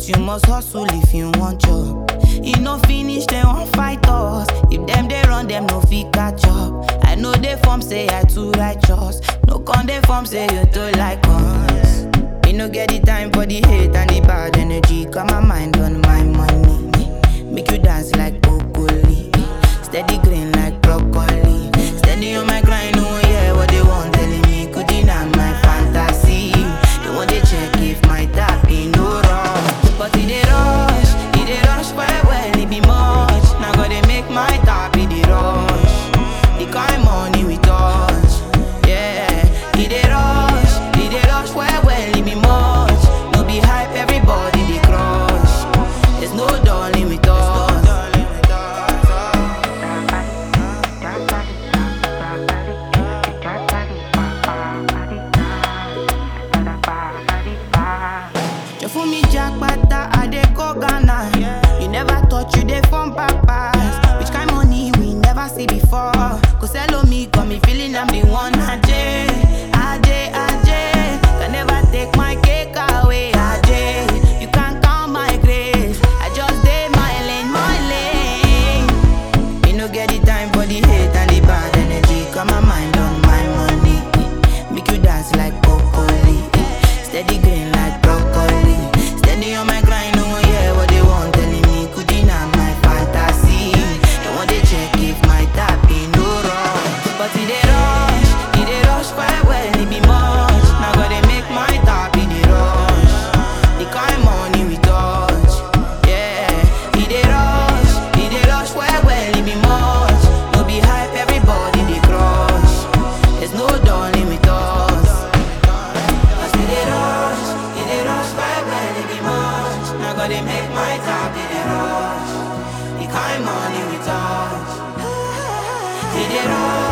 but you must hustle if you want job. You no finish, they won't fight us. If them they run, them no fit catch up. I know they form say I too righteous. No con they form say you too like us. Me no get the time for the hate and the bad energy. Got my mind on my money. Make you dance like broccoli. Steady green like broccoli. Steady on my grind, oh yeah, what they want telling me. Could deny my fantasy. They want to check if my tap be no wrong. But it they rush well, it be much. Now gotta make my tap be the rush. The kind money we touch, yeah. It they rush well, it be much. No be hype, everybody they crush. There's no darling with us. You fool me jackpata, I dey go Ghana. You never thought you dey from papas. Which kind money we never see before. Cause hello me, got me feeling I'm the one. Ajay, can never take my cake away. Ajay, you can't count my grace. I just did my lane. Me no get the time for the hate and the bad energy. Got my mind on my money. Make you dance like broccoli. Steady green like broccoli. Steady on my grind, oh yeah, what they want telling me. Could deny my fantasy. They want to check if my tap be no wrong. But it they rush well, it be much. Now gotta make my tap be the rush. The kind money we touch, yeah. It they rush well, it be much. No be hype, everybody they crush. There's no darling with us. Cause it they rush well, it be much. Now gotta make my tap be the rush. The kind money we touch, it they rush.